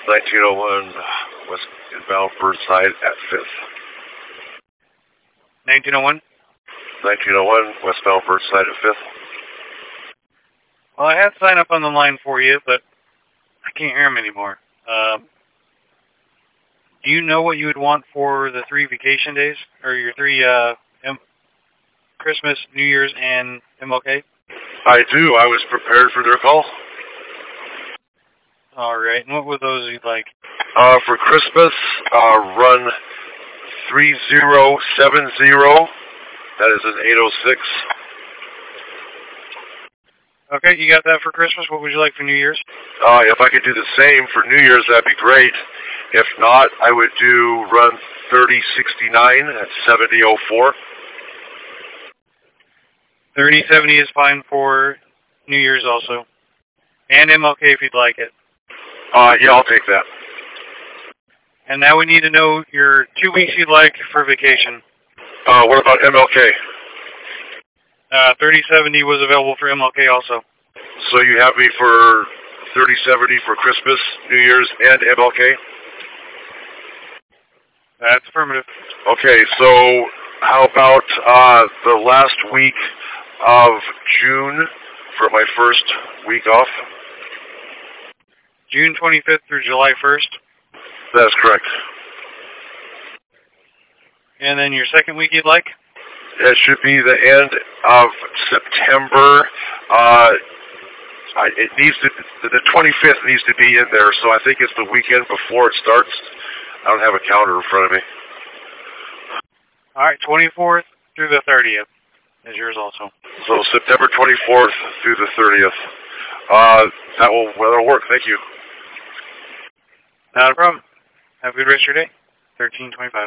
1901 westbound Burnside at 5th. 1901? 1901 westbound Burnside at 5th. Well, I had to sign up on the line for you, but I can't hear him anymore. Do you know what you would want for the 3 vacation days? Or your 3 Christmas, New Year's, and MLK? I do. I was prepared for their call. All right. And what were those you'd like? For Christmas, run 3070. That is an 806. Okay, you got that for Christmas. What would you like for New Year's? If I could do the same for New Year's, that'd be great. If not, I would do run 3069 at 7004. 3070 is fine for New Year's also. And MLK if you'd like it. Yeah, I'll take that. And now we need to know your 2 weeks you'd like for vacation. What about MLK? 3070 was available for MLK also. So you have me for 3070 for Christmas, New Year's, and MLK? That's affirmative. Okay, so how about the last week of June for my first week off? June 25th through July 1st? That's correct. And then your second week you'd like? It should be the end of September. It needs to, the 25th needs to be in there, so I think it's the weekend before it starts. I don't have a calendar in front of me. All right, 24th through the 30th is yours also. So September 24th through the 30th. That'll work. Thank you. Not a problem. Have a good rest of your day. 1325.